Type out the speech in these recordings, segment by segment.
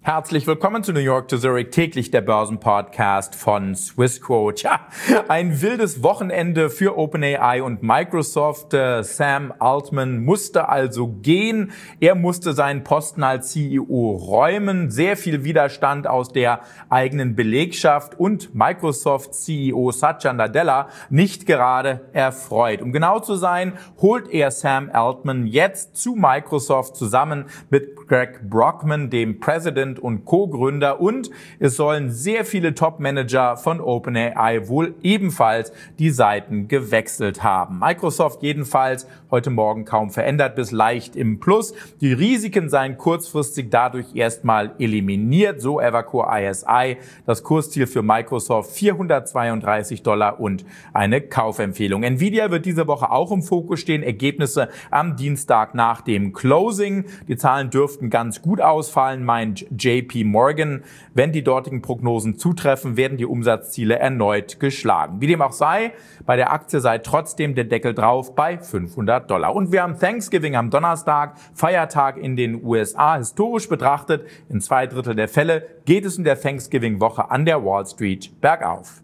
Herzlich willkommen zu New York to Zurich, täglich der Börsenpodcast von Swissquote. Ja, ein wildes Wochenende für OpenAI und Microsoft. Sam Altman musste also gehen. Er musste seinen Posten als CEO räumen. Sehr viel Widerstand aus der eigenen Belegschaft und Microsoft CEO Satya Nadella nicht gerade erfreut. Um genau zu sein, holt er Sam Altman jetzt zu Microsoft zusammen mit Greg Brockman, dem President und Co-Gründer, und es sollen sehr viele Top-Manager von OpenAI wohl ebenfalls die Seiten gewechselt haben. Microsoft jedenfalls heute Morgen kaum verändert bis leicht im Plus. Die Risiken seien kurzfristig dadurch erstmal eliminiert, so Evercore ISI. Das Kursziel für Microsoft $432 und eine Kaufempfehlung. Nvidia wird diese Woche auch im Fokus stehen. Ergebnisse am Dienstag nach dem Closing. Die Zahlen dürften ganz gut ausfallen, meint JP Morgan. Wenn die dortigen Prognosen zutreffen, werden die Umsatzziele erneut geschlagen. Wie dem auch sei, bei der Aktie sei trotzdem der Deckel drauf bei $500. Und wir haben Thanksgiving am Donnerstag, Feiertag in den USA. Historisch betrachtet, in 2/3 der Fälle geht es in der Thanksgiving-Woche an der Wall Street bergauf.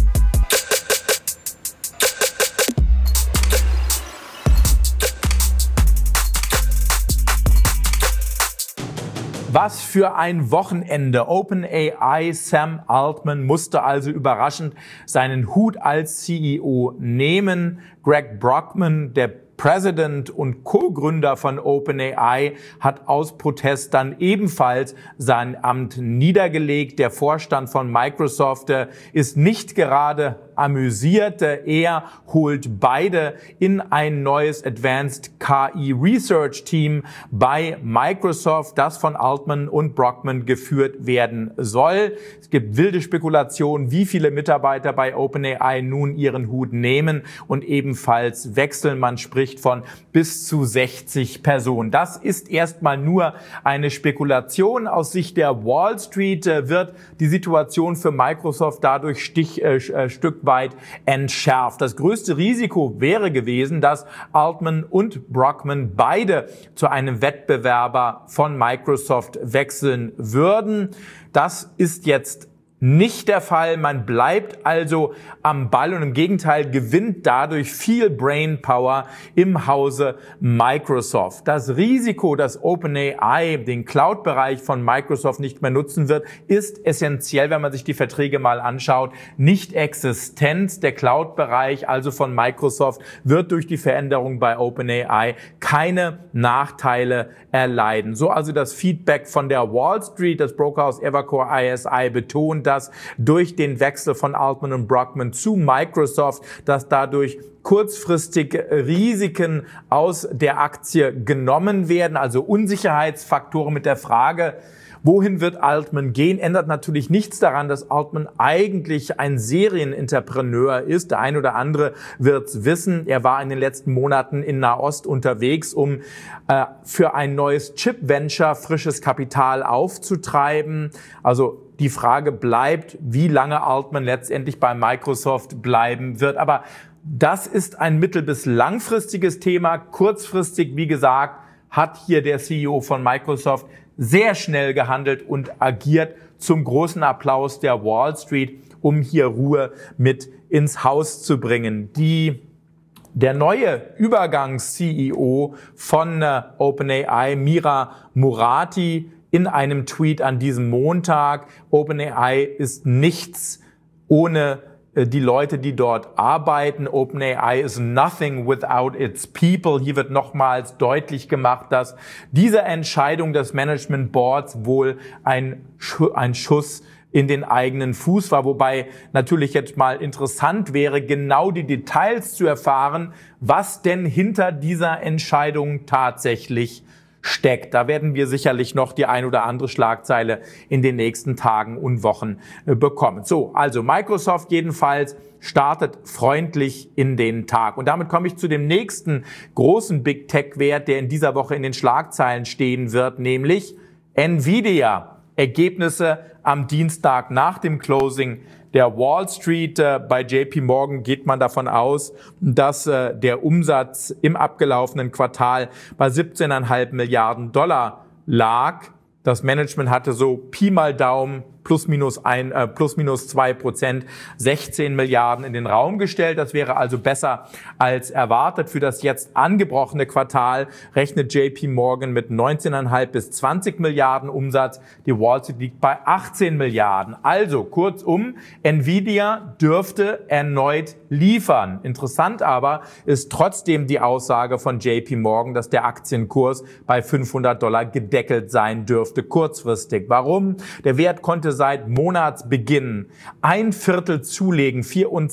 Was für ein Wochenende. OpenAI Sam Altman musste also überraschend seinen Hut als CEO nehmen. Greg Brockman, der President und Co-Gründer von OpenAI, hat aus Protest dann ebenfalls sein Amt niedergelegt. Der Vorstand von Microsoft ist nicht gerade amüsiert. Er holt beide in ein neues Advanced KI Research Team bei Microsoft, das von Altman und Brockman geführt werden soll. Es gibt wilde Spekulationen, wie viele Mitarbeiter bei OpenAI nun ihren Hut nehmen und ebenfalls wechseln. Man spricht von bis zu 60 Personen. Das ist erstmal nur eine Spekulation. Aus Sicht der Wall Street wird die Situation für Microsoft dadurch Stück weit entschärft. Das größte Risiko wäre gewesen, dass Altman und Brockman beide zu einem Wettbewerber von Microsoft wechseln würden. Das ist jetzt nicht der Fall. Man bleibt also am Ball und im Gegenteil gewinnt dadurch viel Brainpower im Hause Microsoft. Das Risiko, dass OpenAI den Cloud-Bereich von Microsoft nicht mehr nutzen wird, ist essentiell, wenn man sich die Verträge mal anschaut, nicht existent. Der Cloud-Bereich also von Microsoft wird durch die Veränderung bei OpenAI keine Nachteile erleiden. So also das Feedback von der Wall Street. Das Brokerhaus Evercore ISI betont, dass durch den Wechsel von Altman und Brockman zu Microsoft, dass dadurch kurzfristig Risiken aus der Aktie genommen werden, also Unsicherheitsfaktoren mit der Frage, wohin wird Altman gehen, ändert natürlich nichts daran, dass Altman eigentlich ein Serienintrapreneur ist. Der ein oder andere wird's wissen. Er war in den letzten Monaten in Nahost unterwegs, um für ein neues Chip-Venture frisches Kapital aufzutreiben. Also die Frage bleibt, wie lange Altman letztendlich bei Microsoft bleiben wird. Aber das ist ein mittel- bis langfristiges Thema. Kurzfristig, wie gesagt, hat hier der CEO von Microsoft sehr schnell gehandelt und agiert, zum großen Applaus der Wall Street, um hier Ruhe mit ins Haus zu bringen. Der neue Übergangs-CEO von OpenAI, Mira Murati, in einem Tweet an diesem Montag: OpenAI ist nichts ohne die Leute, die dort arbeiten. OpenAI is nothing without its people. Hier wird nochmals deutlich gemacht, dass diese Entscheidung des Management Boards wohl ein Schuss in den eigenen Fuß war, wobei natürlich jetzt mal interessant wäre, genau die Details zu erfahren, was denn hinter dieser Entscheidung tatsächlich steckt. Da werden wir sicherlich noch die ein oder andere Schlagzeile in den nächsten Tagen und Wochen bekommen. So, also Microsoft jedenfalls startet freundlich in den Tag. Und damit komme ich zu dem nächsten großen Big Tech-Wert, der in dieser Woche in den Schlagzeilen stehen wird, nämlich Nvidia. Ergebnisse am Dienstag nach dem Closing der Wall Street. Bei JP Morgan geht man davon aus, dass der Umsatz im abgelaufenen Quartal bei $17,5 Milliarden lag. Das Management hatte so Pi mal Daumen plus minus 2%, 16 Milliarden in den Raum gestellt. Das wäre also besser als erwartet. Für das jetzt angebrochene Quartal rechnet JP Morgan mit 19,5 bis 20 Milliarden Umsatz. Die Wall Street liegt bei 18 Milliarden. Also kurzum, Nvidia dürfte erneut liefern. Interessant aber ist trotzdem die Aussage von JP Morgan, dass der Aktienkurs bei $500 gedeckelt sein dürfte kurzfristig. Warum? Der Wert konnte seit Monatsbeginn 1/4 zulegen,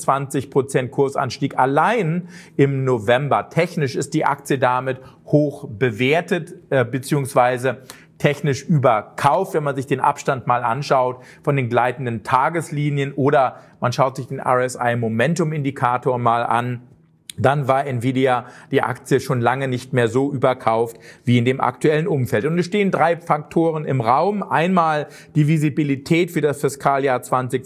24% Kursanstieg allein im November. Technisch ist die Aktie damit hoch bewertet, beziehungsweise technisch überkauft, wenn man sich den Abstand mal anschaut von den gleitenden Tageslinien oder man schaut sich den RSI Momentum Indikator mal an. Dann war Nvidia, die Aktie, schon lange nicht mehr so überkauft wie in dem aktuellen Umfeld. Und es stehen 3 Faktoren im Raum. Einmal die Visibilität für das Fiskaljahr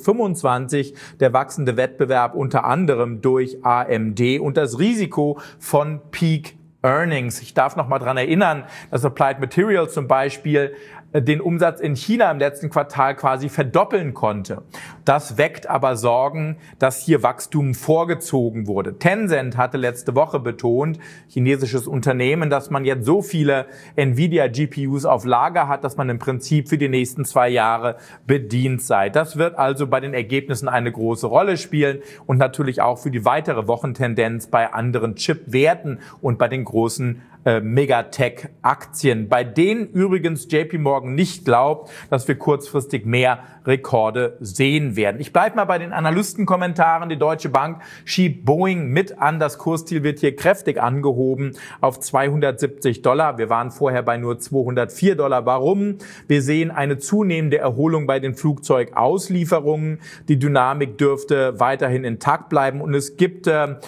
2025, der wachsende Wettbewerb unter anderem durch AMD und das Risiko von Peak Earnings. Ich darf noch mal dran erinnern, dass Applied Materials zum Beispiel den Umsatz in China im letzten Quartal quasi verdoppeln konnte. Das weckt aber Sorgen, dass hier Wachstum vorgezogen wurde. Tencent hatte letzte Woche betont, chinesisches Unternehmen, dass man jetzt so viele Nvidia GPUs auf Lager hat, dass man im Prinzip für die nächsten 2 Jahre bedient sei. Das wird also bei den Ergebnissen eine große Rolle spielen und natürlich auch für die weitere Wochentendenz bei anderen Chipwerten und bei den großen Megatech-Aktien, bei denen übrigens JP Morgan nicht glaubt, dass wir kurzfristig mehr Rekorde sehen werden. Ich bleibe mal bei den Analystenkommentaren. Die Deutsche Bank schiebt Boeing mit an. Das Kursziel wird hier kräftig angehoben auf $270. Wir waren vorher bei nur $204. Warum? Wir sehen eine zunehmende Erholung bei den Flugzeugauslieferungen. Die Dynamik dürfte weiterhin intakt bleiben und es gibt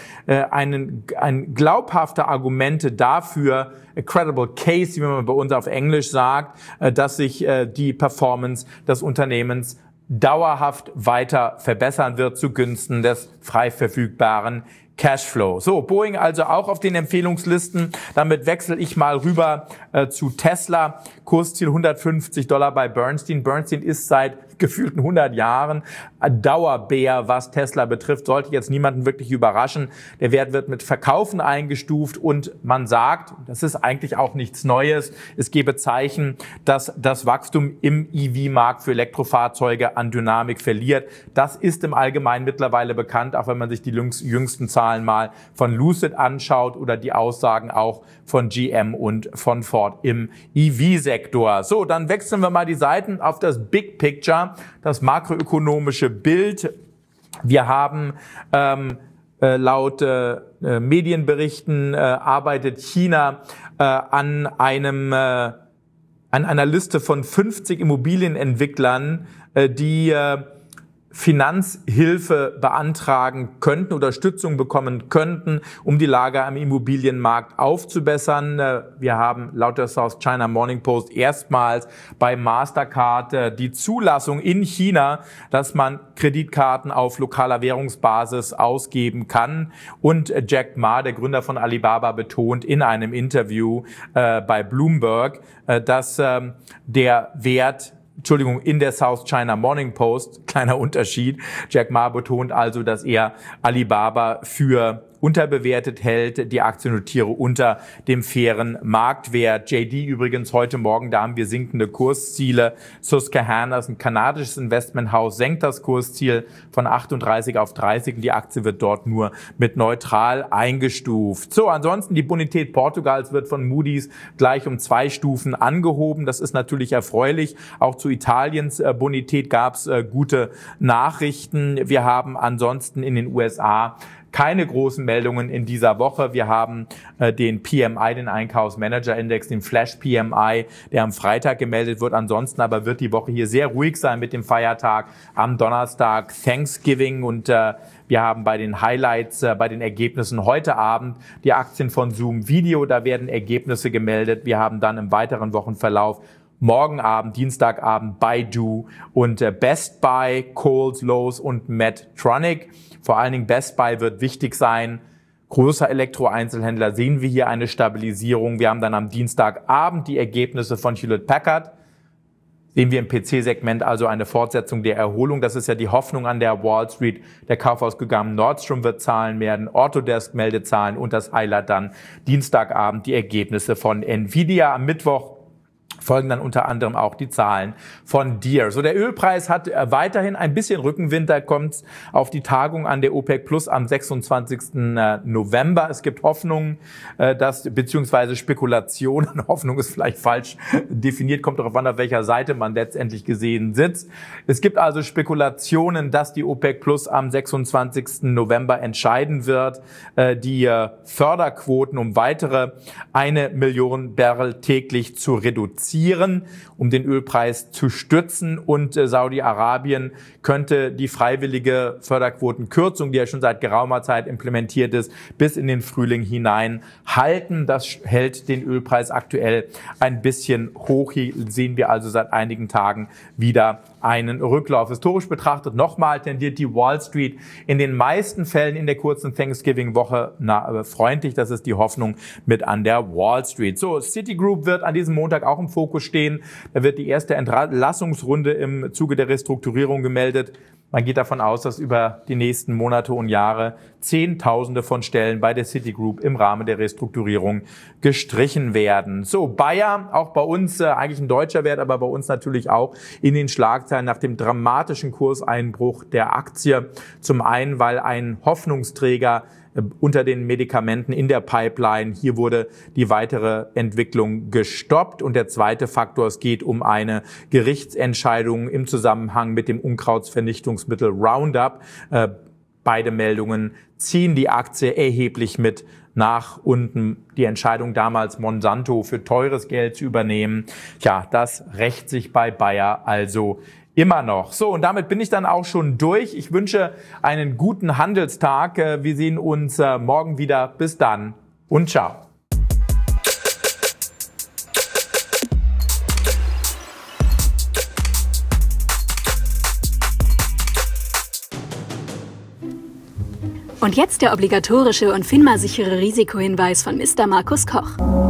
glaubhafte Argumente dafür, a credible case, wie man bei uns auf Englisch sagt, dass sich die Performance des Unternehmens dauerhaft weiter verbessern wird zugunsten des frei verfügbaren Cashflow. So, Boeing also auch auf den Empfehlungslisten. Damit wechsle ich mal rüber zu Tesla. Kursziel $150 bei Bernstein. Bernstein ist seit gefühlten 100 Jahren Dauerbär, was Tesla betrifft. Sollte jetzt niemanden wirklich überraschen. Der Wert wird mit Verkaufen eingestuft und man sagt, das ist eigentlich auch nichts Neues, es gebe Zeichen, dass das Wachstum im EV-Markt für Elektrofahrzeuge an Dynamik verliert. Das ist im Allgemeinen mittlerweile bekannt, auch wenn man sich die jüngsten Zahlen mal von Lucid anschaut oder die Aussagen auch von GM und von Ford im EV-Sektor. So, dann wechseln wir mal die Seiten auf das Big Picture, das makroökonomische Bild. Wir haben laut Medienberichten arbeitet China an einer Liste von 50 Immobilienentwicklern, die Finanzhilfe beantragen könnten, Unterstützung bekommen könnten, um die Lage am Immobilienmarkt aufzubessern. Wir haben laut der South China Morning Post erstmals bei Mastercard die Zulassung in China, dass man Kreditkarten auf lokaler Währungsbasis ausgeben kann. Und Jack Ma, der Gründer von Alibaba, betont in einem Interview bei Bloomberg, dass der Wert in der South China Morning Post, kleiner Unterschied. Jack Ma betont also, dass er Alibaba für unterbewertet hält, die Aktie notiere unter dem fairen Marktwert. JD übrigens heute Morgen, da haben wir sinkende Kursziele. Susquehanna, ein kanadisches Investmenthaus, senkt das Kursziel von 38 auf 30 und die Aktie wird dort nur mit neutral eingestuft. So, ansonsten die Bonität Portugals wird von Moody's gleich um 2 Stufen angehoben. Das ist natürlich erfreulich. Auch zu Italiens Bonität gab es gute Nachrichten. Wir haben ansonsten in den USA keine großen Meldungen in dieser Woche. Wir haben den PMI, den Einkaufsmanager-Index, den Flash PMI, der am Freitag gemeldet wird. Ansonsten aber wird die Woche hier sehr ruhig sein mit dem Feiertag am Donnerstag, Thanksgiving. Und wir haben bei den Highlights, bei den Ergebnissen heute Abend die Aktien von Zoom Video. Da werden Ergebnisse gemeldet. Wir haben dann im weiteren Wochenverlauf morgen Abend, Dienstagabend Baidu und Best Buy, Kohl's, Lowe's und Medtronic. Vor allen Dingen Best Buy wird wichtig sein. Großer Elektroeinzelhändler, sehen wir hier eine Stabilisierung. Wir haben dann am Dienstagabend die Ergebnisse von Hewlett Packard. sehen wir im PC-Segment also eine Fortsetzung der Erholung. Das ist ja die Hoffnung an der Wall Street. Der Kaufhausgigant Nordstrom wird Zahlen melden, Autodesk meldet Zahlen und das Highlight dann Dienstagabend die Ergebnisse von Nvidia. Am Mittwoch folgen dann unter anderem auch die Zahlen von Deere. So, der Ölpreis hat weiterhin ein bisschen Rückenwind. Da kommt es auf die Tagung an der OPEC Plus am 26. November. Es gibt Hoffnungen, beziehungsweise Spekulationen. Hoffnung ist vielleicht falsch definiert, kommt darauf an, auf welcher Seite man letztendlich gesehen sitzt. Es gibt also Spekulationen, dass die OPEC Plus am 26. November entscheiden wird, die Förderquoten um weitere 1 Million Barrel täglich zu reduzieren, um den Ölpreis zu stützen. Und Saudi-Arabien könnte die freiwillige Förderquotenkürzung, die ja schon seit geraumer Zeit implementiert ist, bis in den Frühling hinein halten. Das hält den Ölpreis aktuell ein bisschen hoch. Hier sehen wir also seit einigen Tagen wieder einen Rücklauf. Historisch betrachtet nochmal tendiert die Wall Street in den meisten Fällen in der kurzen Thanksgiving-Woche freundlich. Das ist die Hoffnung mit an der Wall Street. So, Citigroup wird an diesem Montag auch im Fokus stehen. Da wird die erste Entlassungsrunde im Zuge der Restrukturierung gemeldet. Man geht davon aus, dass über die nächsten Monate und Jahre Zehntausende von Stellen bei der Citigroup im Rahmen der Restrukturierung gestrichen werden. So, Bayer, auch bei uns eigentlich ein deutscher Wert, aber bei uns natürlich auch in den Schlagzeilen nach dem dramatischen Kurseinbruch der Aktie. Zum einen, weil ein Hoffnungsträger unter den Medikamenten in der Pipeline. Hier wurde die weitere Entwicklung gestoppt. Und der zweite Faktor, es geht um eine Gerichtsentscheidung im Zusammenhang mit dem Unkrautsvernichtungsmittel Roundup. Beide Meldungen ziehen die Aktie erheblich mit nach unten. Die Entscheidung damals, Monsanto für teures Geld zu übernehmen, ja, das rächt sich bei Bayer also immer noch. So, und damit bin ich dann auch schon durch. Ich wünsche einen guten Handelstag. Wir sehen uns morgen wieder. Bis dann und ciao. Und jetzt der obligatorische und FINMA-sichere Risikohinweis von Mr. Markus Koch.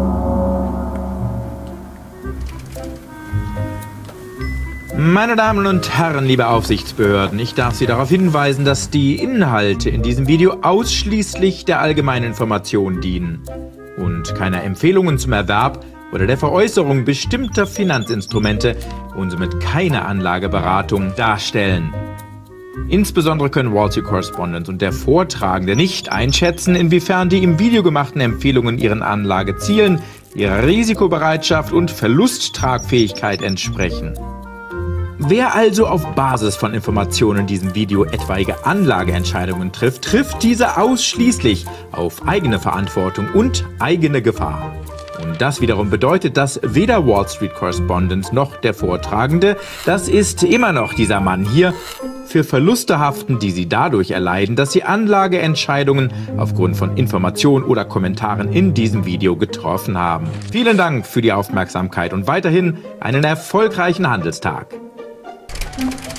Meine Damen und Herren, liebe Aufsichtsbehörden, ich darf Sie darauf hinweisen, dass die Inhalte in diesem Video ausschließlich der allgemeinen Information dienen und keine Empfehlungen zum Erwerb oder der Veräußerung bestimmter Finanzinstrumente und somit keine Anlageberatung darstellen. Insbesondere können Wall Street Correspondent und der Vortragende nicht einschätzen, inwiefern die im Video gemachten Empfehlungen ihren Anlagezielen, ihrer Risikobereitschaft und Verlusttragfähigkeit entsprechen. Wer also auf Basis von Informationen in diesem Video etwaige Anlageentscheidungen trifft, trifft diese ausschließlich auf eigene Verantwortung und eigene Gefahr. Und das wiederum bedeutet, dass weder Wall Street Correspondent noch der Vortragende, das ist immer noch dieser Mann hier, für Verluste haften, die sie dadurch erleiden, dass sie Anlageentscheidungen aufgrund von Informationen oder Kommentaren in diesem Video getroffen haben. Vielen Dank für die Aufmerksamkeit und weiterhin einen erfolgreichen Handelstag.